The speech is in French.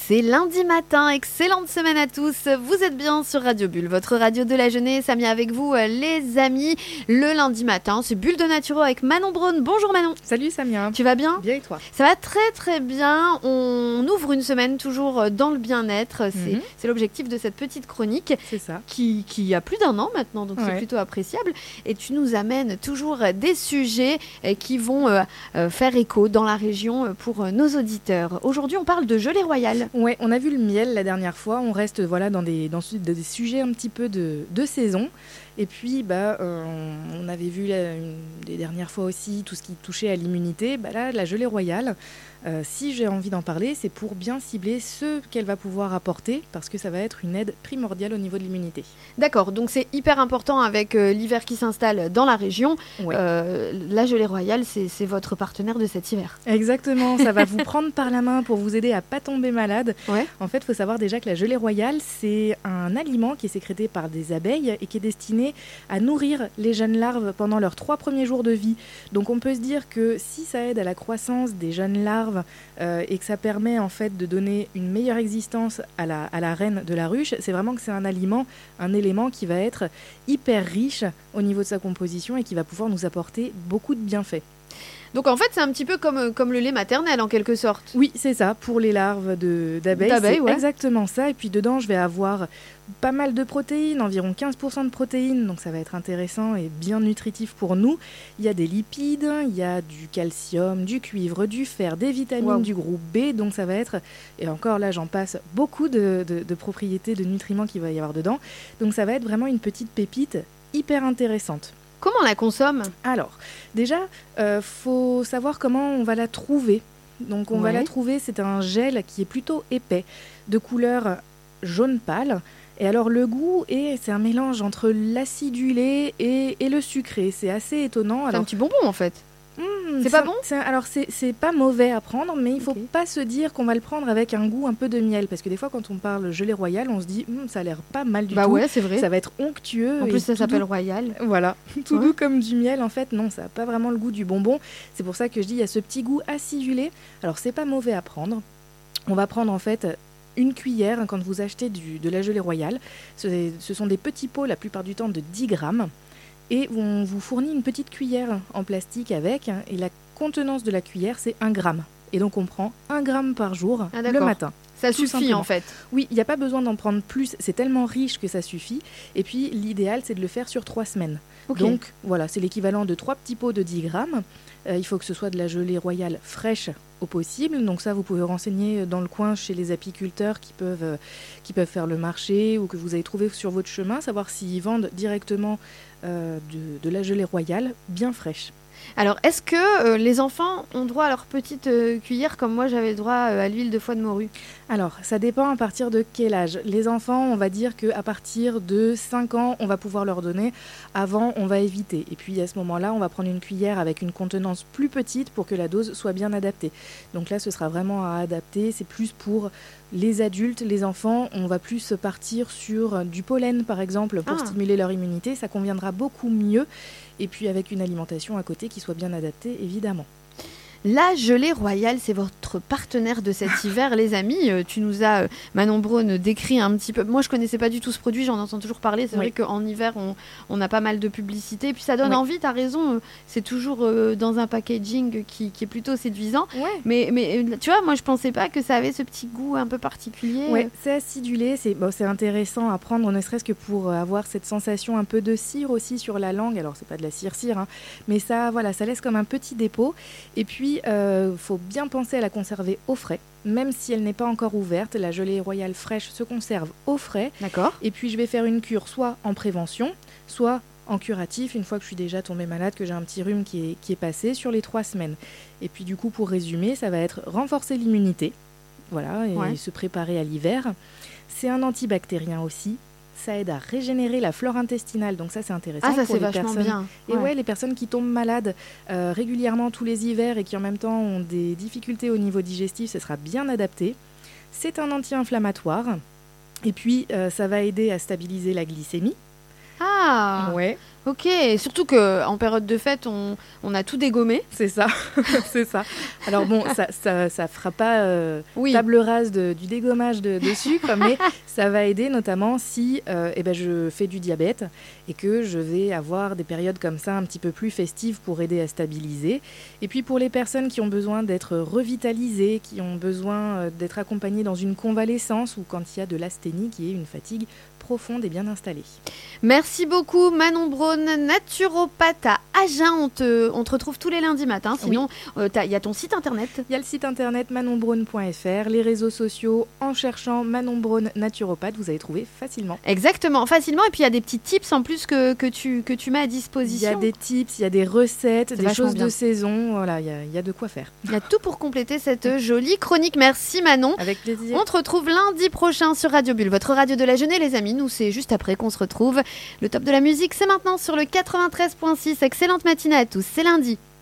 C'est lundi matin, excellente semaine à tous. Vous êtes bien sur Radio Bulle, votre radio de la jeunesse. Amie avec vous, les amis. Le lundi matin, c'est Bulle de Naturo avec Manon Braun. Bonjour Manon. Salut Samia. Tu vas bien ? Bien et toi ? Ça va très très bien. On ouvre une semaine toujours dans le bien-être. C'est l'objectif de cette petite chronique. C'est ça. Qui a plus d'1 an maintenant, donc c'est plutôt appréciable. Et tu nous amènes toujours des sujets qui vont faire écho dans la région pour nos auditeurs. Aujourd'hui, on parle de gelée royale. Ouais, on a vu le miel la dernière fois. On reste dans des sujets un petit peu de saison. Et puis, on avait vu des dernières fois aussi tout ce qui touchait à l'immunité. Là, la gelée royale, si j'ai envie d'en parler, c'est pour bien cibler ce qu'elle va pouvoir apporter, parce que ça va être une aide primordiale au niveau de l'immunité. D'accord, donc c'est hyper important avec l'hiver qui s'installe dans la région. Ouais. La gelée royale, c'est votre partenaire de cet hiver. Exactement, ça va vous prendre par la main pour vous aider à ne pas tomber malade. Ouais. En fait, il faut savoir déjà que la gelée royale, c'est un aliment qui est sécrété par des abeilles et qui est destiné à nourrir les jeunes larves pendant leurs 3 premiers jours de vie. Donc on peut se dire que si ça aide à la croissance des jeunes larves et que ça permet en fait de donner une meilleure existence à la reine de la ruche, c'est vraiment que c'est un aliment, un élément qui va être hyper riche au niveau de sa composition et qui va pouvoir nous apporter beaucoup de bienfaits. Donc en fait, c'est un petit peu comme le lait maternel en quelque sorte. Oui, c'est ça, pour les larves d'abeilles, c'est exactement ça. Et puis dedans, je vais avoir pas mal de protéines, environ 15% de protéines, donc ça va être intéressant et bien nutritif pour nous. Il y a des lipides, il y a du calcium, du cuivre, du fer, des vitamines du groupe B, donc ça va être, et encore là j'en passe, beaucoup de propriétés, de nutriments qu'il va y avoir dedans. Donc ça va être vraiment une petite pépite hyper intéressante. Comment on la consomme ? Alors, déjà, faut savoir comment on va la trouver. Donc, on va la trouver, c'est un gel qui est plutôt épais, de couleur jaune pâle. Et alors, le goût, c'est un mélange entre l'acidulé et le sucré. C'est assez étonnant. C'est un petit bonbon, en fait. C'est pas bon ? C'est pas mauvais à prendre, mais il faut pas se dire qu'on va le prendre avec un goût un peu de miel. Parce que des fois, quand on parle gelée royale, on se dit ça a l'air pas mal du tout. Ouais, c'est vrai. Ça va être onctueux. En plus, ça s'appelle royal. Voilà, tout doux comme du miel. En fait, non, ça n'a pas vraiment le goût du bonbon. C'est pour ça que je dis il y a ce petit goût acidulé. Alors, c'est pas mauvais à prendre. On va prendre en fait une cuillère quand vous achetez de la gelée royale. Ce sont des petits pots, la plupart du temps, de 10 grammes. Et on vous fournit une petite cuillère en plastique avec, et la contenance de la cuillère, c'est 1 gramme. Et donc, on prend 1 gramme par jour le matin. Ça suffit en fait. Oui, il n'y a pas besoin d'en prendre plus, c'est tellement riche que ça suffit. Et puis, l'idéal, c'est de le faire sur 3 semaines. Donc, voilà, c'est l'équivalent de 3 petits pots de 10 grammes. Il faut que ce soit de la gelée royale fraîche au possible. Donc ça, vous pouvez renseigner dans le coin chez les apiculteurs qui peuvent faire le marché ou que vous avez trouvé sur votre chemin, savoir s'ils vendent directement de la gelée royale bien fraîche. Alors, est-ce que les enfants ont droit à leur petite cuillère comme moi j'avais droit à l'huile de foie de morue ? Alors, ça dépend à partir de quel âge. Les enfants, on va dire qu'à partir de 5 ans, on va pouvoir leur donner. Avant, on va éviter. Et puis, à ce moment-là, on va prendre une cuillère avec une contenance plus petite pour que la dose soit bien adaptée. Donc là, ce sera vraiment à adapter. C'est plus pour les adultes, les enfants. On va plus partir sur du pollen, par exemple, pour stimuler leur immunité. Ça conviendra beaucoup mieux. Et puis, avec une alimentation à côté qui soit bien adaptée, évidemment. La gelée royale, c'est votre partenaire de cet hiver, les amis. Tu nous as, Manon Braun, décrit un petit peu. Moi, je ne connaissais pas du tout ce produit, j'en entends toujours parler. C'est vrai qu'en hiver, on a pas mal de publicité. Et puis, ça donne envie, tu as raison. C'est toujours dans un packaging qui est plutôt séduisant. Ouais. Mais tu vois, moi, je ne pensais pas que ça avait ce petit goût un peu particulier. Oui, c'est acidulé. C'est intéressant à prendre, ne serait-ce que pour avoir cette sensation un peu de cire aussi sur la langue. Alors, c'est pas de la cire, hein, mais ça laisse comme un petit dépôt. Et puis, faut bien penser à la conserver au frais, même si elle n'est pas encore ouverte. La gelée royale fraîche se conserve au frais. D'accord. Et puis je vais faire une cure soit en prévention, soit en curatif, une fois que je suis déjà tombée malade, que j'ai un petit rhume qui est passé sur les 3 semaines. Et puis du coup, pour résumer, ça va être renforcer l'immunité, et se préparer à l'hiver. C'est un antibactérien aussi. Ça aide à régénérer la flore intestinale, donc ça c'est intéressant ça pour c'est les vachement personnes. bien. Et les personnes qui tombent malades régulièrement tous les hivers et qui en même temps ont des difficultés au niveau digestif, ce sera bien adapté. C'est un anti-inflammatoire et puis ça va aider à stabiliser la glycémie. Ah Ouais. Ok, et surtout qu'en période de fête, on a tout dégommé. C'est ça, c'est ça. Alors bon, ça fera pas Oui. table rase du dégommage de sucre, mais ça va aider notamment si je fais du diabète et que je vais avoir des périodes comme ça un petit peu plus festives pour aider à stabiliser. Et puis pour les personnes qui ont besoin d'être revitalisées, qui ont besoin d'être accompagnées dans une convalescence ou quand il y a de l'asthénie qui est une fatigue profonde et bien installée. Merci beaucoup Manon Braun, naturopathe à Agen. On te retrouve tous les lundis matins. Sinon, il y a ton site internet. Il y a le site internet manonbraun.fr, les réseaux sociaux. En cherchant Manon Braun naturopathe, vous allez trouver facilement. Exactement, facilement. Et puis il y a des petits tips en plus que tu mets à disposition. Il y a des tips, il y a des recettes, C'est des choses bien. de saison. Voilà, il y a de quoi faire. Il y a tout pour compléter cette jolie chronique. Merci Manon. Avec plaisir. On te retrouve lundi prochain sur Radio Bulle, votre radio de la jeunesse, les amis. Nous, c'est juste après qu'on se retrouve. Le top de la musique, c'est maintenant sur le 93.6. Excellente matinée à tous, c'est lundi.